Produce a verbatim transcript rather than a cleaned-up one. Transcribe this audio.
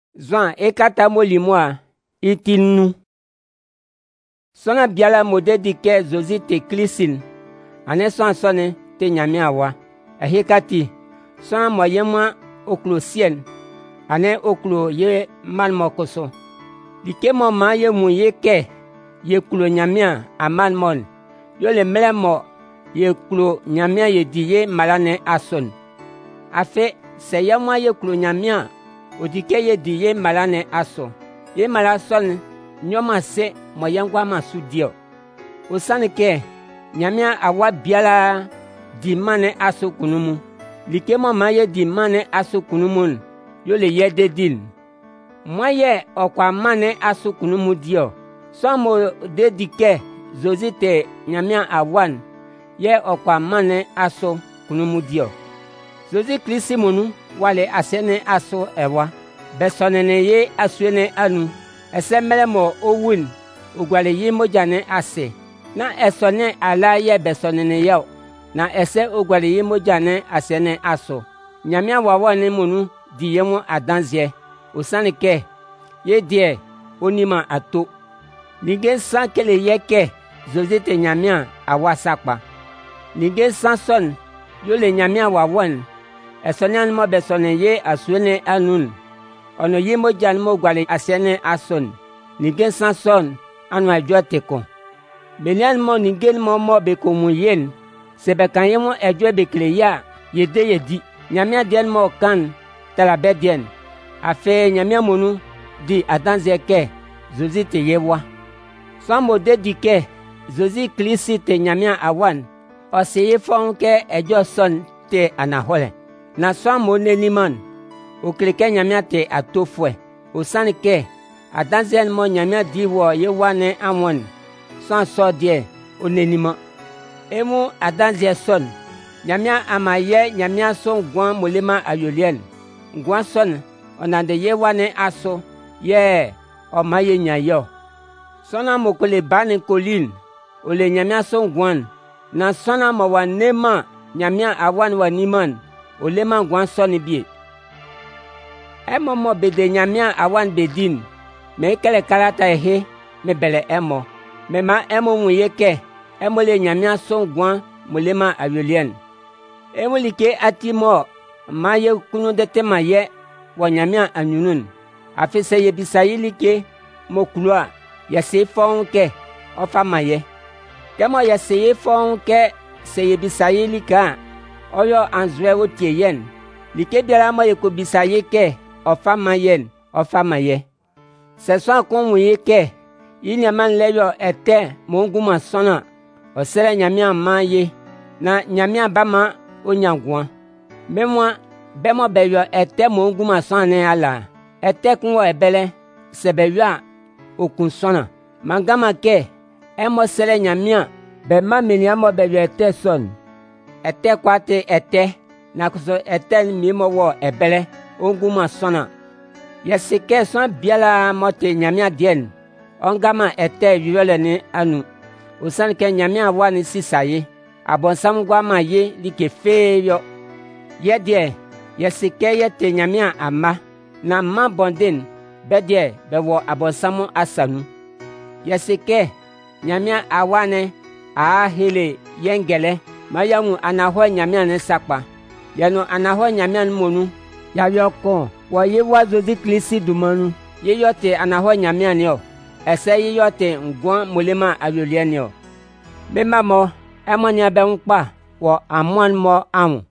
Zwan ekata molimoa itinu. Sona biala modedi ke zozi te klisin. Ane son sone te nyami awa. Ehikati. Sona moyemwa oklo sien. Ane oklo ye man mokoso. Like mo ma ye mu ye ke. Ye klo nyamia aman mon. Yo le mele mo ye klo nyamia ye di ye malane ason. Afe se yamwa ye klo nyamia odike ye di ye malane aso. Ye malason nyoma se mo yengwa masu dio. Osane ke nyamia awa biala di mane aso kunumu. Like mo ma ye di mane aso kunumun. Yo le ye de din. Mwa ye okwa mane aso kunumu dio. So mo de dike zozi te nyamia awan. Ye okwa mane aso kunumu dio. Zozi klisi monu wale asene aso ewa. Besonene ye aswene anu. Ese mele mo owun. Ugwale yi mojane ase. Na esone ala ye besonene yao. Na ese ugwale yi mojane asene aso. Nyamia wawane monu di ye mo adanzie. Osane ke ye die onima ato. Nige san kele ye ke zozi te nyamia awasakpa. Nige san son yo le nyamia wawan. Esone mo besone ye aswene anun. Ono yi mojan mo gwale asene ason. Nige san son anu ajo teko. Belian mo nige mo mo beko muyen. Sebekan ye mo ejo bekle ya yede yedi. Nyamia dien mo kan talabe dien. Afe nyamia monu di adanze ke zozi te yewa. Son mo de di ke zozi klisi te nyamia awan. Oseye fon ke ejo son te anahole. Na son mo neliman. Okleke nyamia te atofwe. Osane ke adanze mo nyamia di wo ye wane amon. Son so die onenima. Emu adanze son. Nyamia amaye nyamia son gwan molema ayolien. Gwan son onande ye wane aso. Ye o maye nyayo. Sona mo kole bane kolin. Ole nyamia son gwan. Na sona mo wanema nyamia awan waniman. Ole man gwan son bie. Emo mo bede nyamia awan bedin. Me kele kalata ehe me bele emo. Me ma emo muye ke. Emo le nyamia son gwan molema ayolien. Emo like ati mo ma ye kunu de tema ye wa nyamia anyunun. Afise ye bisayi like mo kulwa ya se fon ke ofa maye. Kemo ya se ye fon ke se ye bisayi lika oyo anzwe wotie yen. Like biara mo ye ko bisayi ke ofa mayen ofa maye. Se so kon muye ke yinya man leyo ete mo nguma sona. Osere nyamia maye na nyamia bama onyangwa. Memwa bemo beyo ete mo nguma sona ala. Ete kunwo ebele sebeywa okun sona. Mangama ke emo sele nyamia be mamini amo beyo ete son. Ete kwate ete na kuso ete mi mo wo ebele onguma sona. Yesike son biala mote nyamia dien. Ongama ete yule ni anu. Osane ke nyamia wani sisaye. Abonsam gwa ma ye like feyo. Ye die yesike ye te nyamia ama. Na ma bonden bedie bewo abonsamu asanu. Yesike nyamia awane a hele yengele. Mayangu anahwa nyamia ne sakpa. Yano anahwa nyamia monu. Ya yoko wa ye wazozi klisi dumanu. Ye yote anahwa nyamia niyo. Ese ye yote ngwan molema ayolien niyo. Bema mo emanya be nkpa wo amon mo amu.